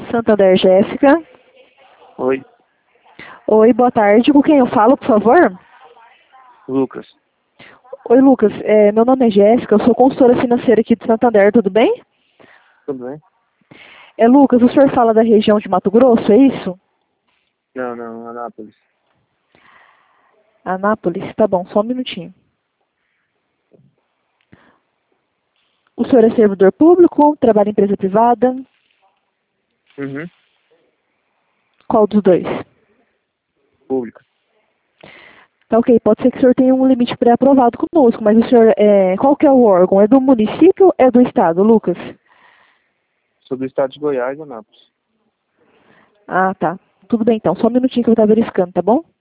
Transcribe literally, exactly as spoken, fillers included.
Santander, Jéssica. Oi, Oi, boa tarde. Com quem eu falo, por favor? Lucas. Oi, Lucas. É, meu nome é Jéssica, eu sou consultora financeira aqui de Santander, tudo bem? Tudo bem? É, Lucas, o senhor fala da região de Mato Grosso, é isso? Não, não, Anápolis. Anápolis, tá bom, só um minutinho. O senhor é servidor público, trabalha em empresa privada? Uhum. Qual dos dois? Pública. Tá ok, pode ser que o senhor tenha um limite pré-aprovado conosco, mas o senhor, é, qual que é o órgão? É do município ou é do estado, Lucas? Sou do estado de Goiás, Anápolis. Ah, tá. Tudo bem então, só um minutinho que eu vou estar verificando, tá bom?